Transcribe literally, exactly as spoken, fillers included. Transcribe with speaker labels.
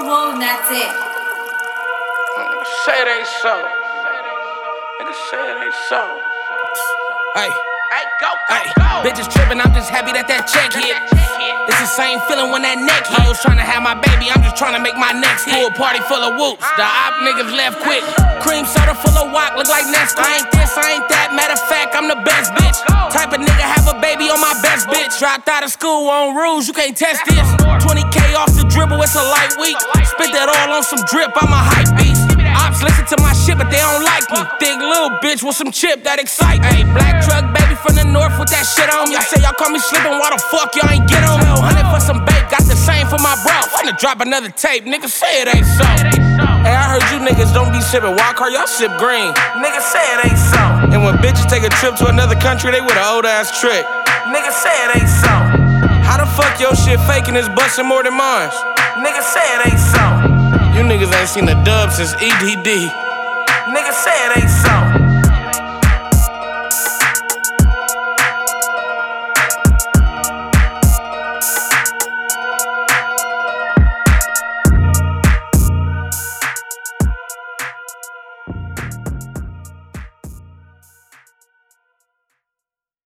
Speaker 1: woo, and that's it.
Speaker 2: Nigga say it ain't so. Nigga say it ain't so.
Speaker 3: Hey.
Speaker 2: Hey, go, go,
Speaker 3: Ay,
Speaker 2: go.
Speaker 3: bitches trippin', I'm just happy that that check hit. It's the same feeling when that neck hit. I was tryna have my baby, I'm just tryna make my next hit. Pool party full of whoops, the op niggas left quick. Cream soda full of wok, look like Nestle. I ain't this, I ain't that, matter of fact, I'm the best bitch. Type of nigga have a baby on my best bitch. Dropped out of school on rules, you can't test this. twenty K off the dribble, it's a light week. Spit that all on some drip, I'm a hype beast. Ops listen to my shit, but they don't like me. Thick little bitch with some chip that excite me. Black truck baby from the north with that shit on me. Y'all say y'all call me slippin', why the fuck y'all ain't get on me? Hundred for some bait, got the same for my bro. Finna drop another tape, nigga say it ain't so. Hey, I heard you niggas don't be sippin' wild card, y'all sip green. Nigga say it ain't so. And when bitches take a trip to another country, they with an old ass trick. Nigga say it ain't so. How the fuck your shit fakin' is bustin' more than mine? Nigga say it ain't so. You niggas ain't seen the dub since E D D. Nigga say it ain't so.